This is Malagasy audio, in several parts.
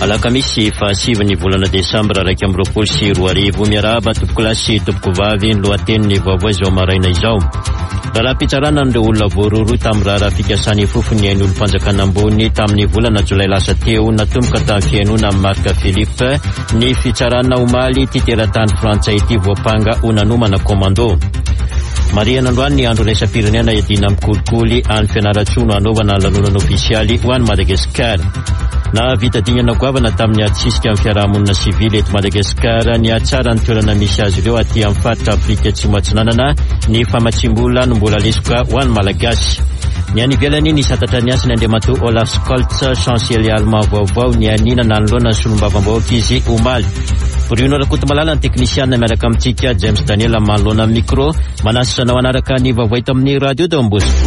Alakamisy fahasivy volana Desambra 2024 miarahaba tompoko lahy sy tompoko vavy lohatenin'ny vaovao izao maraina izao. Raha-pitsarana an'ireo olona voaroro tamin'ny raha fikasany fofony ain'olo mpanjakana ambony tamin'ny volana Jolay lasa teo natomboka tamin'ny fiainona Marc Philippe ny fitsarana omaly titeratany frantsay ity voapanga ho nanomana komando. Mariana Androany ny andro raisam-pirenena edina mikolikoly any fianarantsoa anaovana lanonana ofisialy ho any Madagasikara. Na vitadingana goavana tamin'ny atsisika amin'ny fiarahamonina sivily eto Madagasikara ny atsara ny toerana misy azy ireo aty amin'ny faritra Afrika Atsimo atsinanana ny famatsimbola no mbola lesoka ho any Malagasy. Ny any ivelany ny satatra ny asiny Andriamatoa Olaf Scholz chancelier allemand vaovao ny anina nanoloana ny solombavam-bahoaka izy omaly. Bruno Rakotomalala ny teknisiana miaraka amintsika James Daniel manoloana micro manasisanao anaraka ny vaovao eto amin'ny radio Don Bosco.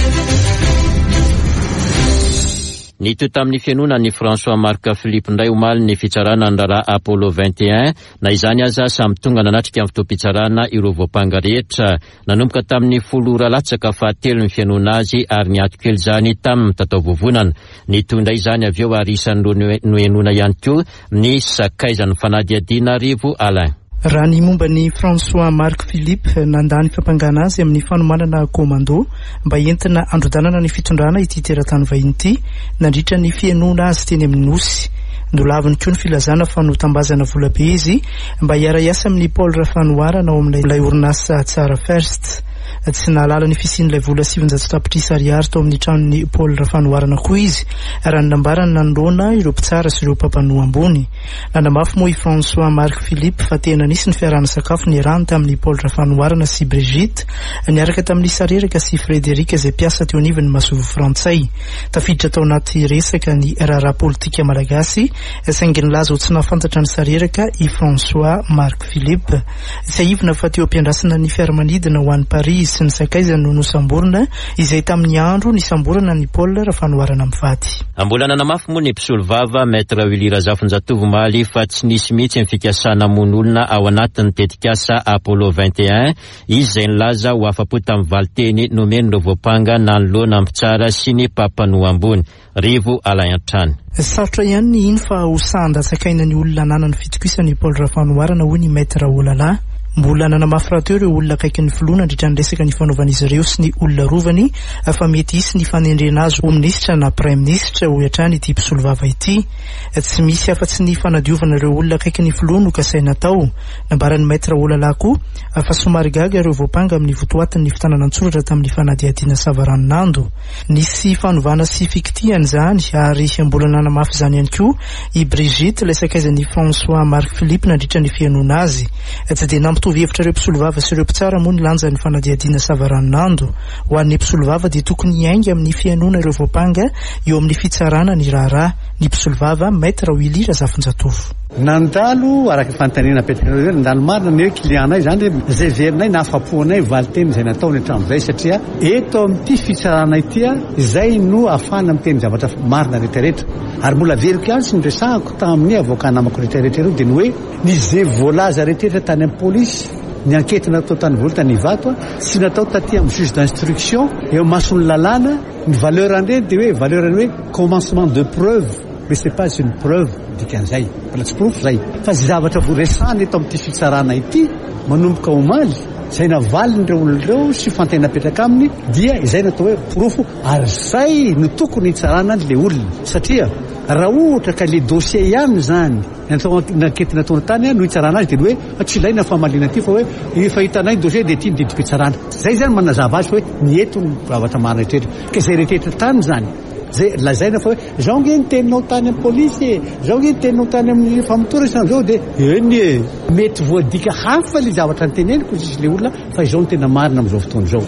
Ny toy tamin'ny fianona ny François Marc Philippe ndray omaly ny fitsarana ny raharaha Apollo 21 na izany aza samy tonga nanatrika amin'ny fotoam-pitsarana ireo voapanga rehetra. Nanomboka tamin'ny 10 latsaka fahatelo ny fianona azy ary niato kely zany tamin'ny tatao vovonana. Ny toy ndray zany avy eo ary isan'ireo noenona ihany koa ny sakaizan'ny fanady adina Rivo Alain. Raha ny momba ny François Marc Philippe nandany fampangana azy amin'ny fanomanana komando mba entina androdanana ny fitondrana ity teratany vahiny ity nandritra ny fianona azy teny amin'ny nosy. Nolaviny koa ny filazana fa notambazana volabe izy mba hiara-iasa amin'ny Paul Rafanoara ao amin'ilay orinasa Tsara First. Tsy nalala ny fisian'ilay vola 700 tapitrisa ariary tao amin'ny tranon'ny Paul Rafanoarana koa izy raha nambarana nanoloana ireo mpitsara sy ireo mpapanoa ambony. Nanamafy moa i François Marc Philippe fa tena nisy ny fiarahana sakafo ny rano tamin'ny Paul Rafanoarana sy Brigitte niaraka tamin'ny Sareraka sy Frédéric izay piasa teo anivon'ny Masovo Frantsay. Tafiditra tao anaty resaka ny raharaha politika malagasy saingy nilaza ho tsy nahafantatra ny Sareraka i François Marc Philippe. Tsy aivina fa teo ampiandrasana ny fiaramanidina ho an'ny Paris sy ny sakaizany no nosamborana izay tamin'ny andro nisamborana ny Paul Rafanoarana mivady. Mbola nanamafy moa ny mpisolo vava Maître Willy Razafinjatovo maly fa tsy nisy mihitsy ny fikasana mon'olona ao anatin'ny tetikasa Apollo 21 izy izay nilaza ho afapo tamin'ny valiteny nomen'ireo voapanga nanoloana mpitsara sy ny mpapanoa ambony. Rivo Alain Antrany. Sarotra ihany ny iny fa ho sandatsakaina ny olona nanana fitokisany Paul Rafanoarana hoy ny Maître Olala. Mbola nanamafy raha teo ireo olona akaiky ny filoana andritra ny resaka ny fanaovan'izy ireo sy ny olona rovany fa mety hisy ny fanendrena azy ho minisitra na prime ministre ho hatrany ity mpisolo vava ity. Tsy misy afa-tsy ny fanadiovana ireo olona akaiky ny filoana ho kasaina tao. Nambarany Maître Olala koa fa somary gaga ireo voapanga amin'ny votoatin'ny fitanana an-tsoratra tamin'ny fanadiadiana Savaranonando. Nisy fanovana sy fikitiany zany ary mbola nanamafy zany ihany koa i Brigitte ilay sakaizan'ny François Marc Philippe nandritra ny fianona azy. Tsy dia nampitohy hevitra ireo mpisolo vava sy ireo mpitsara moa ny lanja ny fanadiadiana Savaranonando. Ho an'ny mpisolo vava dia tokony hiainga amin'ny fianona ireo voapanga eo amin'ny fitsarana ny raharaha. Ny mpisolo vava Maître Willy Razafinjatovo. Nandalo araka fantanina petrika nandalo marina ny clientanay zany zay verinay na afapoanay valiteny izay nataony hatramin'izay satria eto amin'ity fitsarana ity izay no afana miteny zavatra marina rehetrarehetra ary mbola veriko ihany sy niresahako tamin'ny avoka namako rehetrarehetra ireo dia ny hoe ny zay voalaza rehetrarehetra tany amin'ny polisy ny ankety natao tany voly tany Ivato sy natao taty amin'ny juge d'instruction eo mason'ny lalàna ny valeur andreny dia hoe valeur ny hoe commencement de preuve. Mais c'est pas une preuve dikan'izay tsy proof zay fa zavatra voresany eto amin'ity fitsarana ity manomboka omaly izay navalindreo olon'ireo sy fantenapetraka aminy dia izay natao hoe profo ary zay no tokony hitsarana an'le olona satria raha ohatra ka le dossier ihany zany nankety nataona tany no hitsarana azy dia ny hoe tsy ilaina famalina aty fa hoe efa hitanay dossier dia ity ny didim-pitsarana zay zany manazava azy fa hoe ny eto ny zavatra marina rehetrarehetra ka izay rehetrarehetra tany zany zay lazaina fa hoe zao nge ny teninao tany amin'ny polisy zao nge ny teninao tany amin'ny famotorana zao dia eny mety voadika hafa le zavatra nyteneniko sisy le olona fa izao ny tena marina amin'izao fotoana izao.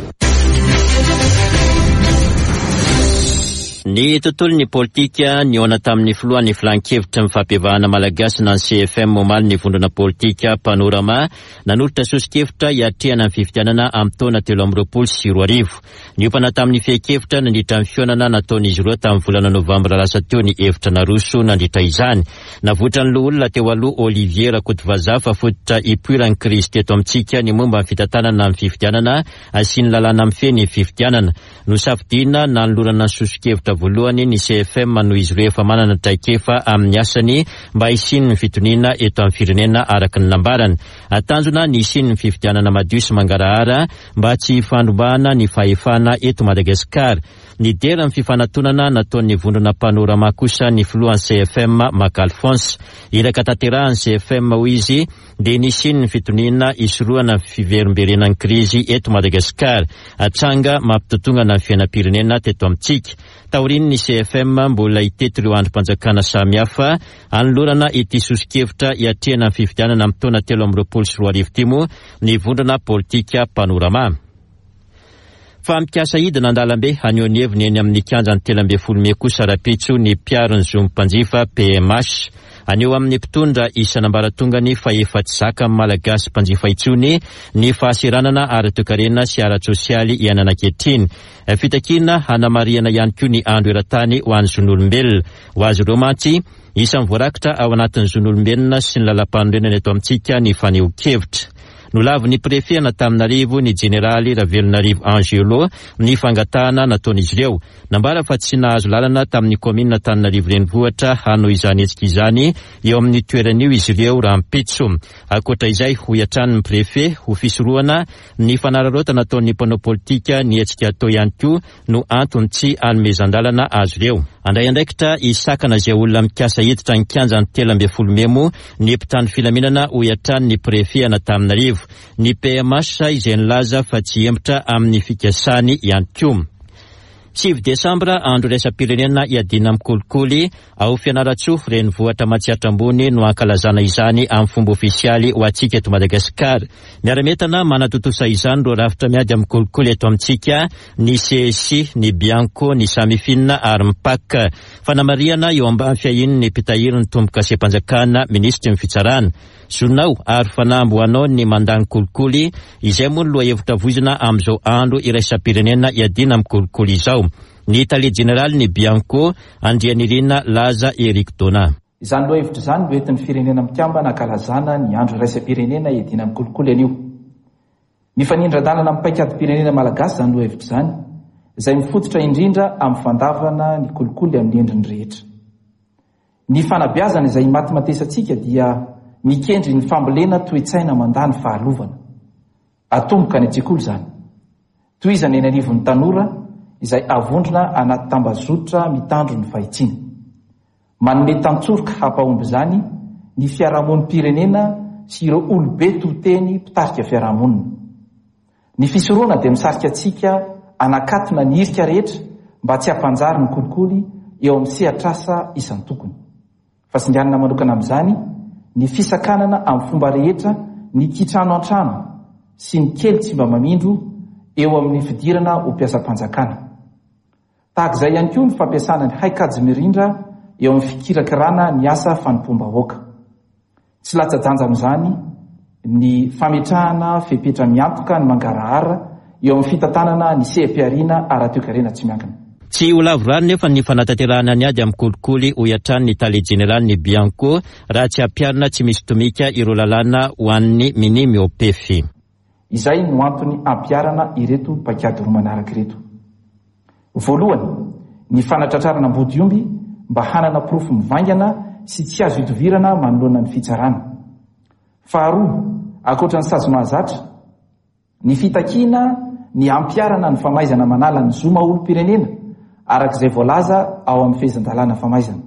Ny tontolon'ny politika niona tamin'ny filohan'ny filan-kevitra ny fampiavahana malagasy na ny CFM omaly ny vondrona politika panorama nanolotra sosikevitra hiatrehana ny fifidianana amin'ny taona 2024. Niopana tamin'ny fiekevitra nandritra ny fionana nataon'izy ireo tamin'ny volana novambra lasa teo ny hevitra naroso nandritra izany. Navotra ny loholona teo aloha Olivier Rakotovaza fa fototra ipoirany Kristy eto amintsika ny momba ny fitantanana ny fifidianana sy ny lalàna mifehy ny fifidianana. Nosafidina nanolorana ny sosikevitra voalohany ny CFM noho izy ireo efa manana traikefa amin'ny asany mba hisiny ny fitoniana eto amin'ny firenena araka ny nambarany. Atanjona ny hisiny ny fifidianana madio sy mangarahara mba tsy fandombahana ny fahefana eto Madagasikara. Ny dera amin'ny fifanantonana nataon'ny vondrona panorama kosa ny filohan'ny CFM Mac Alphonse. Iraka tanterahan'ny CFM ho izy dia nisiny ny fitoniana isoroana fiverimberenan'ny krizy eto Madagasikara atranga mampitotongana ny fiainam-pirenena teto amintsika. Taoriny ny CFM mbola hitety ireo androm-panjakana samihafa anolorana ity sosikevitra hiatrehana ny fifidianana amin'ny taona 2024 timo ny vondrona politika panorama. Fa mikasa hidina andalambe anio heviny eny amin'ny kianjany 13 kosa rapitso ny mpiarony zom-mpanjifa PMH. Anio amin'ny mpitondra isanambaratongany fa efatsy zaka malagasy mpanjifa itsony ny fahasiranana ara-toekarena sy ara-tsosialy ianana ankehitriny. Fitakina hanamariana ihany koa ny andro eran-tany ho an'ny zon'olombelona. Ho azy ireo mantsy isan'ny voarakitra ao anatin'ny zon'olombelona sy ny lalam-panorenana eto amintsika ny faneho-kevitra. Nolavy prefet Antananarivo ny jeneraly Ravelonarivo Angelo ny fangatahana nataon'izy ireo. Nambara fa tsy nahazo lalana tamin'ny komina Antananarivo renivohitra hanao izany hetsika izany eo amin'ny toeran'io izy ireo rampitso. Akoatra izay ho iatran'ny prefet ho fisorohana ny fanararaota nataon'ny mpanao politika ny hetsika atao ihany koa no antony tsy anomezan-dalana azo ireo. Andray andraikitra isakana izay olona mikasa hiditra ny kianjany 13 memo ny mpitandro filaminana ho iatran'ny prefet Antananarivo. Ny PMH izay nilaza fa tsy hempitra amin'ny fikasany ihany koa. 7 Desambra andro raisam-pirenena iadina amin'ny kolikoly ao Fianaratsoa renivohitra Matsiatra Ambony no ankalazana izany amin'ny fomba ofisialy ho antsika eto Madagasikara. Miara-metana manatotosa izany ro rafitra miady amin'ny kolikoly eto amintsika ny CSI, ny Bianco, ny Samifina ary Mpaka. Fanamariana eo ambany fiahiny ny mpitahiry ny tomboka sepanjakana ministry ny fitsarana. Sonao ary fanambo anao ny mandany kolikoly izay moa loha hevitra vozina amin'izao andro iraisam-pirenena iadina amin'ny kolikoly izao. Ny Italie Generaly ny Bianco andrianirina Laza Eric Dona. Izany loha hevitra izany no entin'ny firenena mikambana ankalazana ny andro iraisam-pirenena iadina amin'ny kolikoly anio. Ny fanindran-dalana amin'ny paikady-pirenena malagasy zany loha hevitra izany izay mifototra indrindra amin'ny fandavana ny kolikoly amin'ny endriny rehetra. Ny fanabeazana izay matimatesantsika dia mikendry ny fambolena toe-tsaina mandany fahalovana. Atomboka ny an-tsekoly izany. Toizana eny anivon'ny tanora izay avondrona anaty tambazotra mitandro ny fahitsina. Manome tantsoroka hampahomby izany ny fiarahamonim-pirenena sy ireo olobe toteny mpitarika fiarahamonina. Ny fisoroana dia misarika antsika anakatona ny irika rehetra mba tsy hampanjary ny kolikoly eo amin'ny sehatrasa isan'ny tokony. Fa singanana manokana amin'izany ny fisakanana amin'ny fomba rehetra ny kitrano an-trano sy ny kely tsy mba mamindro eo amin'ny fidirana ho mpiasam-panjakana. Tahaka izay ihany koa ny fampiasana ny haikajy mirindra eo amin'ny fikirakirana ny asa fanompoam-bahoaka. Tsy latsa-danja amin'izany ny fametrahana fepetra miantoka ny mangarahara eo amin'ny fitantanana ny seha-piariana ara-toekarena tsy miankina. Tsy ho lavorany nefa ny fanatanterahana ny ady amin'ny kolikoly ho iatran'ny Italie Generaly ny Bianco raha tsy ampiarina tsy misy tomika ireo lalàna ho an'ny minimy OPF. Izay no antony ampiarana ireto paikady roa manaraka ireto. Voalohany, ny fanatratrarana ambodiomby mba hanana porofo mivangana sy tsy azo hitovirana manoloana ny fitsarana. Faharoa, akoatra ny sazy mahazatra, ny fitakiana ny ampiarana ny famaizana manala ny zoma olo-pirenena arak'izay voalaza ao amin'ny fehezan-dalàna famaizana.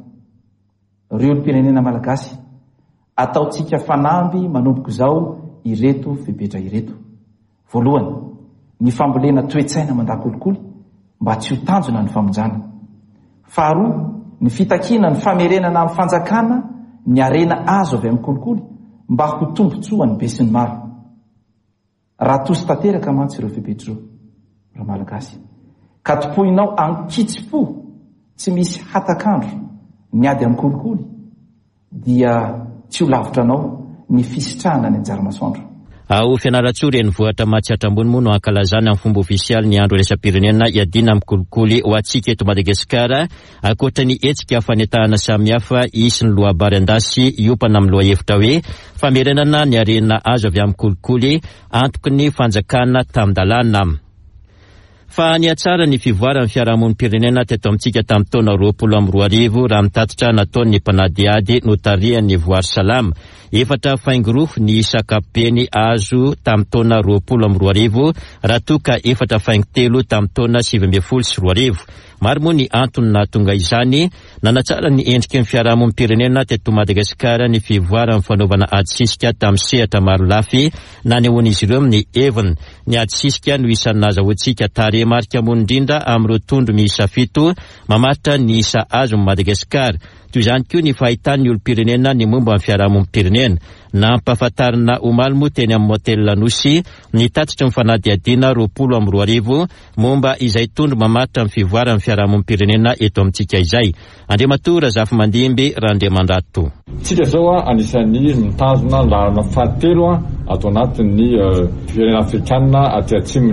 Ireo olo-pirenena malagasy, ataotsika fanamby manomboka izao ireto fepetra ireto. Voalohany, ny fambolena toe-tsaina mandakolikoly mba tsy ho tanjona ny famonjana. Faharoa, ny fitakiana ny famerenana amin'ny fanjakana ny arena azo avy amin'ny kolikoly mba ho tombotsoa ny be sy ny maro. Raha tosy tanteraka mantsy ireo fepetra ireo, raha malagasy, ka topohinao ankitsy-po tsy misy hatakandro ny ady amin'ny kolikoly dia tsy ho lavitra anao ny fisitrahana ny anjara masoandro. Ao Fianaratsoa renivohitra Matsiatra Ambony moa no ankalazana amin'ny fomba ofisialy ny andro raisam-pirenena iadina amin'ny kolikoly ho antsika eto Madagasikara akoatra ny hetsika fanetahana samihafa isy ny lohabary andasy iopana amin'ny loha hevitra hoe famerenana ny arena azo avy amin'ny kolikoly antoky ny fanjakana tamin-dalàna. Fa niatsara ny fivoaran'ny fiarahamonim-pirenena teto amintsika tamin'ny taona 2024 raha mitatotra nataon'ny mpanadiady notarian'ny Voary Salama. 4 faingoroa ny isakapeny azo tamin'ny taona 2024 raha toka 4 faingotelo tamin'ny taona 2024. Maro moa ny antony nahatonga izany. Nanatsara ny endriky ny fiarahamonim-pirenena teto Madagasikara ny fivoaran'ny fanaovana ady sisika tamin'ny sehatra maro lafy na ny ahoan'izy ireo amin'ny Evan. Ny ady sisika no isan'ny nazahoantsika tarehimarika moa indrindra amin'ireo tondro miisa 7 mamaritra ny isa azo amin'ny Madagasikara. Toy izany koa ny fahitan'ny olom-pirenena ny momba amin'ny fiarahamonim-pirenena. Nampahafantarina omaly moa teny amin'ny Hôtel Lanosy ny tatitry ny fanadihadiana 2024 momba izay tondro mamaritra amin'ny fivoaran'ny fiarahamonim-pirenena eto amintsika izay. Andriamatora Zafimandimby Randriamandrato. Tsika zao anisan'ny mitazona lalana fahatelo ato anatin'ny firenena afrikanina aty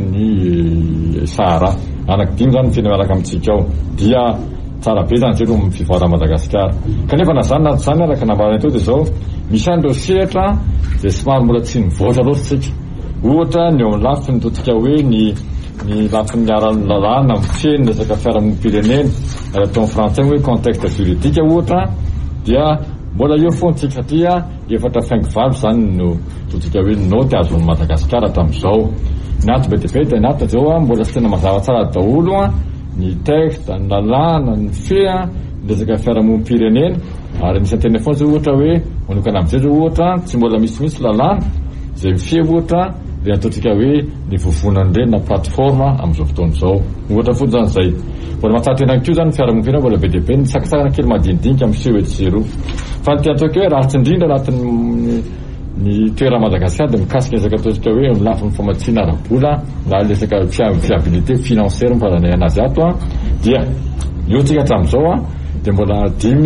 atsimon'ny Sahara. Anankidimy zany firenena miaraka amintsika ao dia tsara be zany zay amin'ny fivoarana Madagasikara. Kanefa na zany na zany araka nambarana teo dia zao misy andreo sehatra dia somary mbola tsy nivoatra loatra tsika. Ohatra ny eo amin'ny lafiny totika hoe ny lafiny ara-lalàna mifeny resaka fiarahamonim-pirenena atao amin'ny frantsay hoe contexte juridique ohatra dia mbola eo foantsika satria 4 faingovalo zany no totika hoe noty azon'ny Madagasikara tamin'izao. Ny antony be dia be dia ny antony zao mbola tsy tena mazava tsara daholo ny texte, ny lalàna, ny fea, ny resaka fiarahamonim-pirenena. Ary nisy antena foana zao ohatra hoe manokana amin'izay zao ohatra tsy mbola misy lalàna izay mifehy ohatra dia ataontsika hoe ny vovonany ireny na plateforme amin'izao fotoana izao. Ohatra foana zany izay. Mbola mahatsara tena keo zany fiarahamonim-pirenena mbola be dia be ny sakasakana kely madinidinika amin'seho etsero. Fa ny tiantsika hoe ratsy indrindra anatin'ny ny toera Madagasikara dia mikasika resaka ataontsika hoe lafin'ny famatsiana ara-bola na resaka fiabilité financière mifarana anazy ato dia eo tsika hatramin'izao dia mbola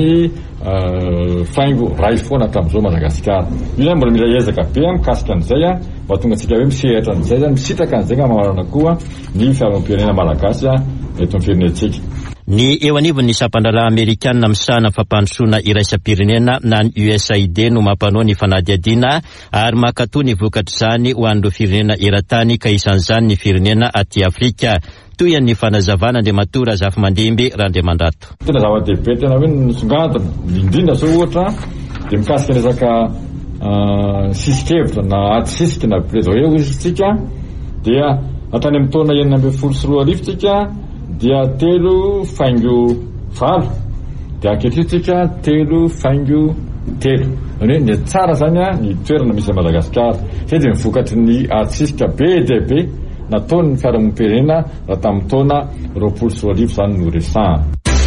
5 faingo ray foana hatramin'izao Madagasikara. Io zany mbola mila ezaka be mikasika an'izay mba tonga antsika hoe misehatra an'izay zany misitaka an'izay mamarana koa ny fiarahamonim-pirenena malagasy eto amin'ny firenentsika. Ny eo anivon'ny sampandraraha Amerikanina misahana fampandrosoana iraisam-pirenena na ny USAID no mampanao ny fanadihadiana ary makatoa ny vokatra izany ho an'ireo firenena eran-tany ka isan'izany ny firenena aty Afrika. Toy ny fanazavana Andriamatora Zafimandimby Randriamandrato. Tena zava-dehibe tena hoe nisongadina indrindra zao ohatra dia mikasika resaka sisikevitra na ady sisika na prezao eo isitsika dia hatrany amin'ny taona 2024 tsika dia 3 faingo 7 dia ankehitritsika 3 faingo 3. Ny hoe ny tsara zany ny toerana misy Madagasikara zay dia mivokatry ny ady sisika be dia be nataon'ny fiarahamonim-pirenena raha tamin'ny taona 2024 zany no resahana.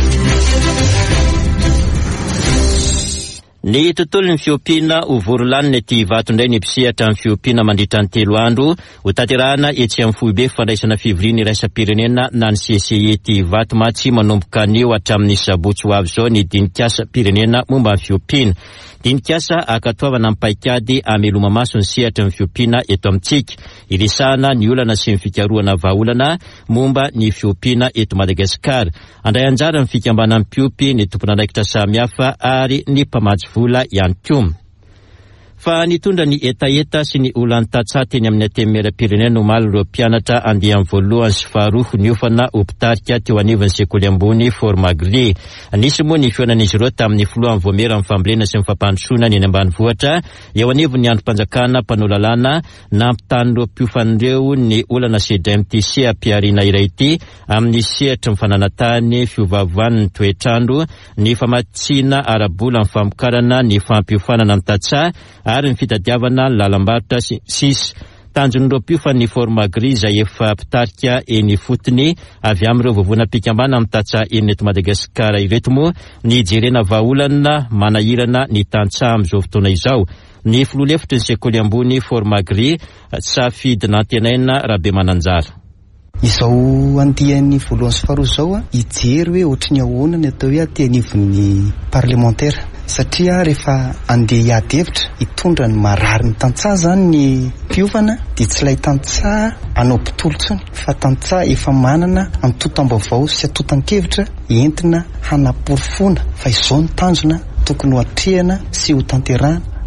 Ny tontolon'ny fiompiana ho vorolanina ity vato indray ny mpisehatra amin'ny fiompiana mandritra ny 3 andro ho tanterahana etsy amin'ny foibe fandraisana fivoriana iraisam-pirenena na ny CCE ity vato matsy manomboka anio hatramin'ny sabotsy ho avy zao ny dinikasa pirenena momba amin'ny fiompiana. Dinikasa akatoavana amin'ny paikady ameloma maso ny sehatra amin'ny fiompiana eto amintsika. Iresahana ny olana sy ny fikarohana vahaolana momba ny fiompiana eto Madagasikara. Andray anjara ny fikambana amin'ny mpiopy ny tompon'andraikitra samihafa ary ny mpamatsy vola ihany koa. Fa nitondra ny etaeta sy ny olana tatsaha teny amin'ny antenimieram-pirenena omaly ireo mpianatra andeha amin'ny voalohany sy faharoa niofana hopitarika teo anivon'ny sekoly ambony Formagri. Nisy moa ny fionan'izy ireo tamin'ny filohan'ny voamera amin'ny fambolena sy ny fampandrosoana ny ambanivohitra eo anivon'ny androm-panjakana mpanao lalàna nampitanin'ireo mpiofan'ireo ny olana CDMTC ampiarina iray ity amin'ny sehatra ny fananantany fiovavoan'ny toetrandro ny famatsiana arabola amin'ny famokarana ny fampiofanana amin'ny tatsaha ary ny fitadiavana lalam-barotra sisy tanjon'ireo mpiofany Formagri izay efa pitarika eny fotony avy amin'ireo vovonam-pikambana amin'ny tatsaha eny eto Madagasikara ireto moa ny jerena vahaolana manahirana ny tantsaha amin'izao fotoana izao. Ny filoha-lefitry ny sekoly ambony Formagri safidy nantenaina Rabe Mananjara. Izao andian'ny voalohany sy faharoa zao hijery hoe ohatry ny ahoana ny atao hoe aty anivon'ny parlementaire satria rehefa andeha hiady hevitra hitondra ny marary ny tantsaha zany ny mpiofana dia tsy ilay tantsaha anao mpitolotsony fa tantsaha efa manana antotam-baovao sy atotan-kevitra entina hanaporofona fa izao ny tanjona tokony ho atrehana sy ho tanterahana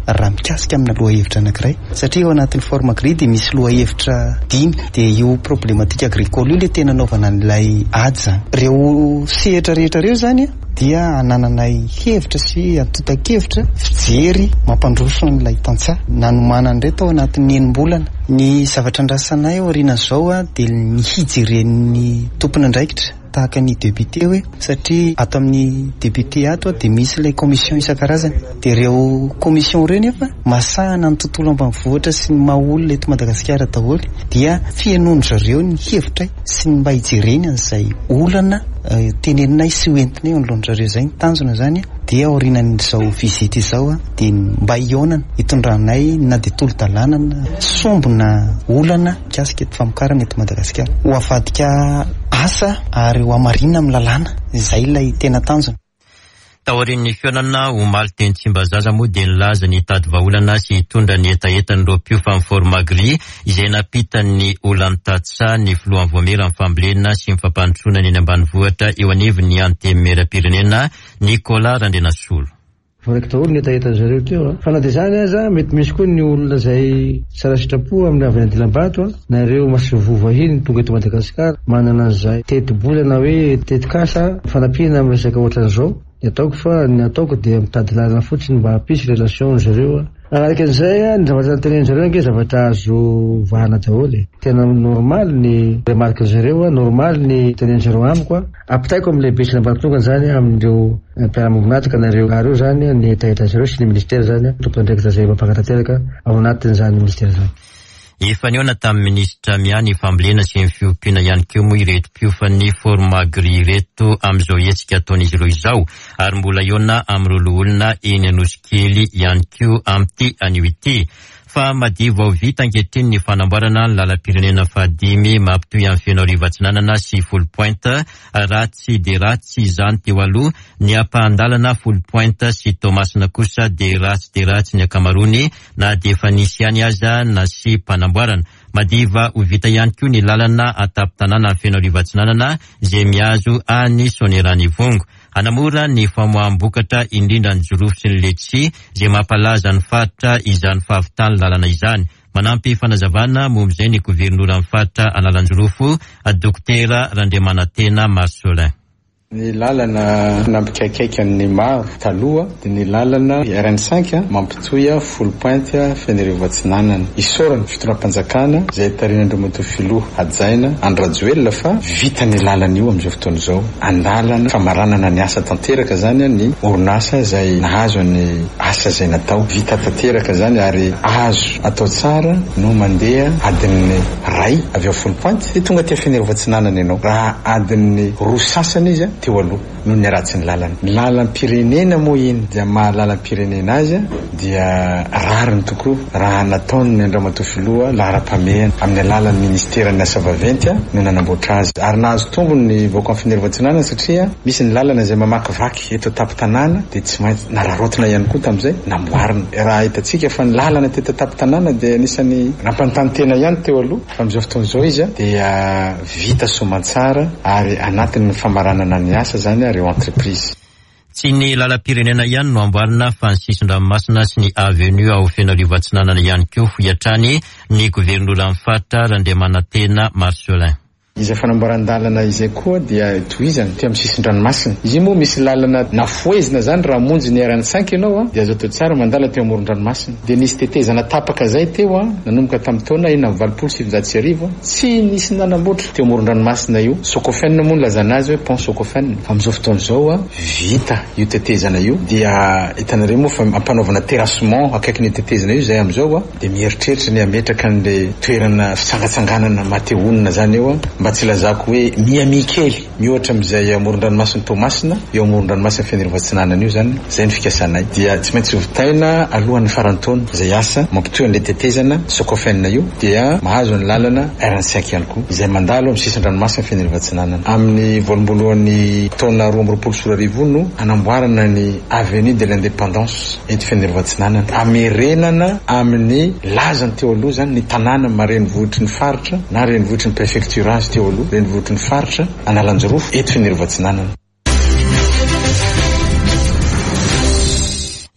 raha mikasika amina lohahevitra anankiray satria ao anatin'ny forme-gris dia misy lohahevitra 5 dia io problématique agricole io le tena anaovana an'ilay ady zany. Ireo sehatra rehetra reo zany dia anananay hevitra sy atotan-kevitra fijery mampandroso n'ilay tantsaha nanomana an'ireo tao anatin'ny enim-bolana. Ny zavatra andrasanay ao aorian'izao dia ny hijeren'ny tompony andraikitra tahaka ny député hoe satria ato amin'ny député ato dia misy ilay commission isan-karazany dia ireo commission ireo nefa masahana ny tontolo ambanivohitra sy ny mahaolona eto Madagasikara daholo dia fienono zareo ny hevitra sy ny mba hijereny an'izay olana teneninay sy hoentinay eo anoloana zareo zay ny tanjona zany dia aorianan'izao vizity izao dia mba hionana hitondranay na dia tolo-dalàna na sombona olana mikasika eto famokarana eto Madagasikara ho avadika asa ary ho hamarina amin'ny lalàna izay ilay tena tanjona. Taorin'ny fiaonana omaly teny Tsimbazaza moa dia nilaza ny tady vahaolana sy hitondra ny etaetany roapio fa amin'ny forme-gris izay napitan'ny Olantatsa ny filohan'ny voamera amin'ny fambolena sy ny fampandrosoana eny ambanivohitra eo anivon'ny antemera-pirenena Nicolas Randrenasolo. Voaraky daholo ny etaeta zareo teo fa na dia zany aza mety misy koa ny olona izay tsara sitrapo amin'ny avy andilam-bato na ireo masovovahiny tonga eto Madagasikara manana an'izay teti-bolana hoe teti-kasa fanampiana amin'ny resaka ohatran'izao. Ny ataoko fa ny ataoko dia mitady lalana fotsiny mba hampisy relation zareo. Araka an'izay ny zavatra tenen'ny zareo ange zavatra azo vahana daholo. Tena normal ny remarque zareo, normal ny tenen'ny zareo amiko. Apitaiko amin'ilay besina mbaratongany zany amin'ireo mpiara-monataka na ireo areo zany ny etaeta zareo sy ny ministera zany tompon'andraikitra zay mampangatateraka ao anatin'izany ministera zany. Efa niona tamin'ny minisitra Miany fambolena sy ny fiompiana ihany koa moa ireto mpiofany forme-gris ireto amin'izao hetsika ataon'izy ireo izao ary mbola iona amin'ireo olona eny Anosikely ihany koa amin'ity an'io fa madivo ao vita ankehitriny ny fanamboarana ny lalam-pirenena fahadimy mampitohy amin'ny Fianareva Atsinanana sy Folo-Pointe ratsy dia ratsy izany teo aloha ny ampahandalana Folo-Pointe sy Tomasina kosa dia ratsy ny akamarony na dia efa nisy ihany aza na sy mpanamboarana. Madiva ho vita ihany koa ny lalana atapy-tanàna amin'ny Fianareva Atsinanana izay mihazo any Sonerany Vongo. Anamora ny famoaham-bokatra indrindra ny jorofo sy ny letsi izay mampalaza ny faritra izany fahavitany lalana izany. Manampy fanazavana momba ny gouvernoran'ny faritra Analanjorofo Dokotera Randriamanantena Marsolin. Ny lalana nampikaikaikan'ny maro taloha dia ny lalana RN5 mampitohy Folo-Pointe Fianareva Atsinanana isorany fitondram-panjakana izay tarinandreo moto filoha hajaina Andrajoelina fa vita ny lalana io amin'izao fotoana izao andalana famaranana ny asa tanteraka zany ny orinasa izay nahazo ny asa izay natao vita tanteraka zany ary azo atao tsara no mandeha adin'ny ray avy ao Folo-Pointe dia tonga tia Fianareva Atsinanana ianao raha adin'ny roa sasany izy teo aloha no ny ratsy ny lalana. Ny lalam-pirenena moa iny dia maha lalam-pirenena azy dia rariny tokoa raha nataony Andriamatoa Filoha lahara-pameana amin'ny alalan'ny ministeran'ny asa vaventy no nanamboatra azy ary nahazo tombony ny vahoaka amin'ny Fianareva Atsinanana satria misy ny lalana izay mamakivaky eto tapy-tanàna dia tsy maintsy nararotana ihany koa tamin'izay namboarina. Raha hitantsika fa ny lalana teto tapy-tanàna dia anisany rampanontany tena ihany teo aloha fa amin'izao fotoan'izao izy dia vita soamantsara ary anatin'ny famaranana ny asa zany ary entreprise. Tsy ny lalam-pirenena ihany no amboarina fa ny sisin-dranomasina sy ny avenue ao Fianareva Atsinanana ihany koa fiatrany ny governoran'ny faritra Randriamanantena Marsolin. Izay fanamboaran-dalana izay koa dia tohizana ty amin'ny sisin-dranomasina. Izy moa misy lalana nafoezina zany raha monjy ny RN5 ianao dia azo atao tsara mandala teo amoron-dranomasina. Dia nisy tetezana tapaka zay teo nanomboka tamin'ny taona 1970 tsy nisy nanamboatra teo amoron-dranomasina io. Sokofenina moa nilazana azy hoe pont Sokofenina. Fa amin'izao fotoana izao vita io tetezana io dia hitanareo moa fa ampanaovana terrassement akaikin'io tetezana io zay amin'izao dia mieritreritra ny ametraka an'ilay toerana fisangatsanganana matehonina zany eo mba tsy lazako hoe miamikely mihoatra amin'izay amoron-dranomasina Tomasina eo amoron-dranomasina Fianareva Atsinanana io zany zay ny fikasana dia tsy maintsy vitaina alohan'ny farantaona izay asa mampitohy an'ilay tetezana Sokofenina io dia mahazo ny lalana RN5 ihany koa izay mandalo amin'ny sisin-dranomasina Fianareva Atsinanana. Amin'ny voalomboloan'ny taona 2024 no anamboarana ny avenue de l'indépendance eto Fianareva Atsinanana amerenana amin'ny lazany teo aloha zany ny tanàna marenivohitry ny faritra na renivohitry ny préfecture teo aloha renivohitry ny faritra Analanjorofo eto Fianareva Atsinanana.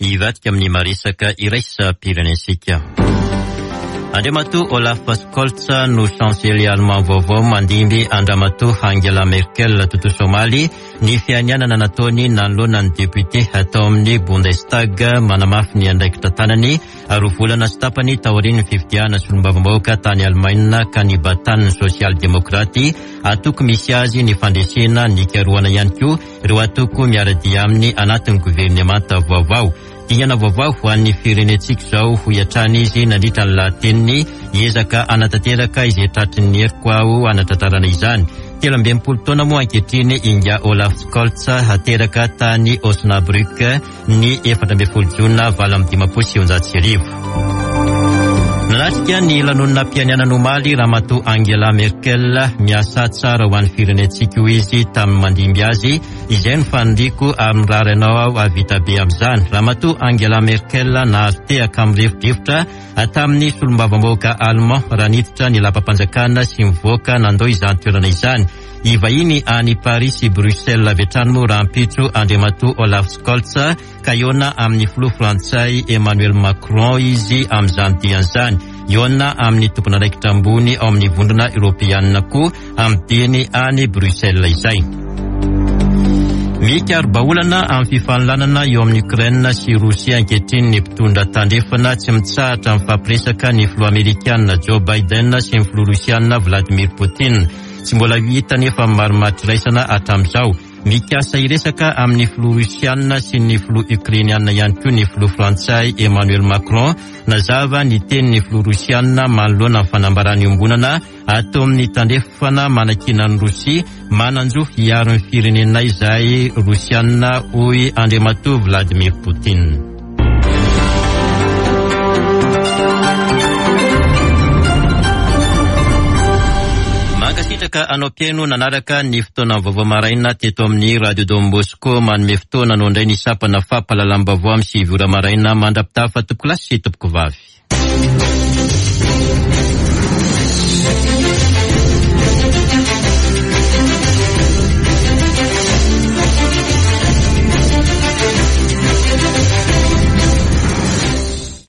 hivadika amin'ny maresaka iraisam-pirenensika. Andriamatoa Olaf Scholz no chancelier allemand vaovao mandimby Andriamatoa Angela Merkel tontolo Somalia ny fianianana nataony nanoloana ny député atao amin'ny Bundestag manamafy ny andraikitra tanany roa volana sy tapany taorian'ny fifidiana solombavambahoaka tany Allemagne ka ny batan'ny social-demokraty atoko misy azy ny fandresena ny karoana ihany koa ireo atoko miaradia aminy anatin'ny gouvernemanta vaovao. Tiana vaovao ho an'ny firenetsika izao ho iatrany izy nandritra ny lateniny hiezaka anatanteraka izay tratrin'ny heriko aho anatantarana izany. 13 taona moa ankehitriny inga Olaf Scholz hateraka tany Osnabrück ny 14 jona 2025. Nanatrika ny lanonana mpianianana omaly ramatoa Angela Merkel miasa tsara ho an'ny firenetsika izy tamin'ny mandimby azy izay ny fanondriko amin'ny raharanao avita be amin'izany. Ramatoa Angela Merkel nahazo tehaka amin'ny rivodrivotra tamin'ny solombavambahoaka Allemand raha niditra ny lapam-panjakana sy mivoaka nandao izany toerana izany. Ivahiny any Paris sy Bruxelles avetrano rahampitso Andriamatoa Olaf Scholz ka iona amin'ny filoha frantsay Emmanuel Macron izy amin'izany dian'izany. Iona amin'ny tompona raikitra ambony ao amin'ny vondrona Europeanina koa amin'ny diany any Bruxelles izay. Mikarobaolana amin'ny fifanlanana eo amin'ny Ukraine sy Rosia ankehitriny ny mpitondra tandrefana tsy mitsahatra amin'ny fampiresaka ny filoha Amerikanina Joe Biden sy ny filoha Rosianina Vladimir Putin. Tsy mbola hita nefa marimaritra raisana hatramin'izao. Mikasa iresaka amin'ny filoha Rosianina sy ny filoha Ukrainianina ihany koa ny filoha frantsay Emmanuel Macron nazava ny tenin'ny filoha Rosianina manoloana amin'ny fanambarany ombonana atao amin'ny tandrefana manakina ny Rosia mananjo hiaro ny firenena izay Rosianina hoy Andriamatoa Vladimir Putin. Ka anao pieno nanaraka ny fotoana vaovao maraina teto amin'ny Radio Don Bosco manome fotoana nondray ny sapana fampahalalam-baovao amin'ny 7 ora maraina mandrapitafa tompoko lasy sy tompoko vavy.